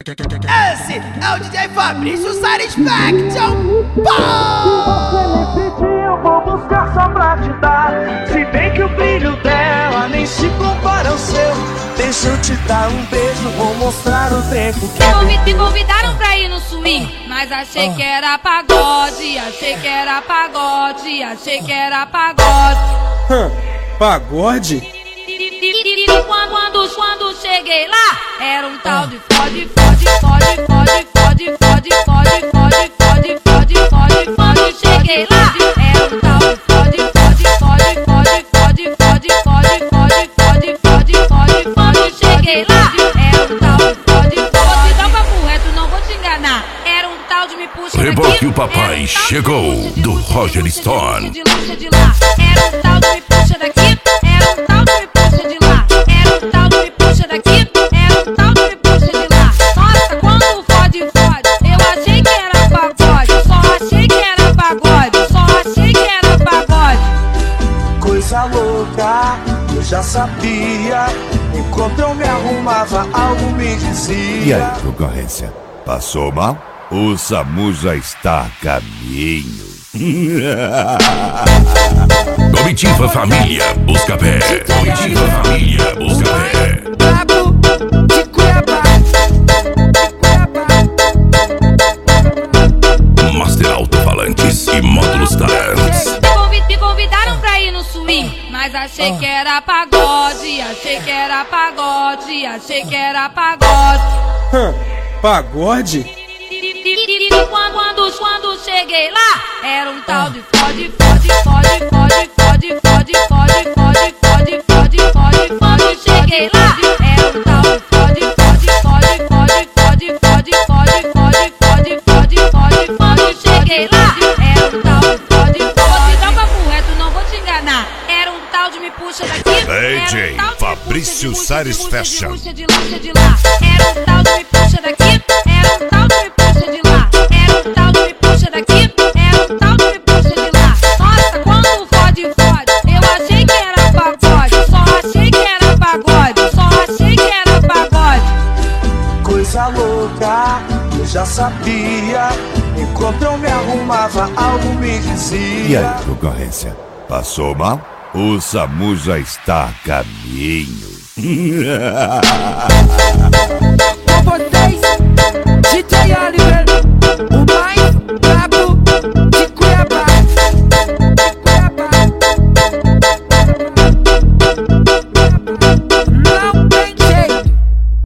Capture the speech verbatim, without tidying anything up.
Esse é o D J Fabrício Satisfaction. Você nem pedir, eu vou buscar só pra te dar. Se bem que o brilho dela nem se compara ao seu. Deixa eu te dar um beijo, vou mostrar o tempo que me, convid me convidaram pra ir no swing, mas achei que era pagode. Achei que era pagode, achei que era pagode. Hum, pagode? Quando, quando, quando cheguei lá, era um tal de fode, fode, fode, fode, fode, fode, fode, fode, fode, fode, fode, fode. Cheguei lá, era um tal de fode, fode, fode, fode, fode, fode, fode, fode, fode, fode, fode, fode. Cheguei lá, era um tal de fode, fode. Vou te dar o papo reto, não vou te enganar. Era um tal de me puxa daqui. Reboque o papai chegou do Roger Stone. De lá, de lá. Era um tal de me puxa daqui. Era um tal de me puxa de lá. Era um tal de me puxa daqui. Era um tal de me puxa de lá. Nossa, quando fode, fode. Eu achei que era pagode. Só achei que era pagode. Só achei que era pagode. coisa louca, eu já sabia. Enquanto eu me arrumava, algo me dizia. E aí, concorrência? Passou mal? O SAMU já está a caminho. Comitiva Família Buscapé. Comitiva Família Buscapé. Brabo de Cuiabá, de Cuiabá. Master Alto-Falantes e Módulos Talents. Me, convid me convidaram pra ir no swing, mas achei que era pagode. Achei que era pagode, achei que era pagode. Hum, pagode? Quando, quando, quando cheguei lá, era um tal de fode, fode, fode, fode, fode, fode, fode, fode, fode, fode, fode, fode. Cheguei lá, era um tal de fode, fode, fode, fode, fode, fode, fode, fode, fode, fode, fode. Cheguei lá, era um tal de fode, fode. Vou te dar o papo reto, não vou te enganar. Era um tal de me puxa daqui. D J Fabrício Satisfaction. Era um tal de me puxa daqui. Era um tal de me puxa de lá. Era um tal de me puxa daqui. Era um tal de me puxa de lá. Nossa, quando fode, fode. Eu achei que era pagode. Só achei que era pagode. Só achei que era pagode. Coisa louca, eu já sabia. Enquanto eu me arrumava, algo me dizia. E aí, concorrência? Passou mal? O SAMU já está a caminho.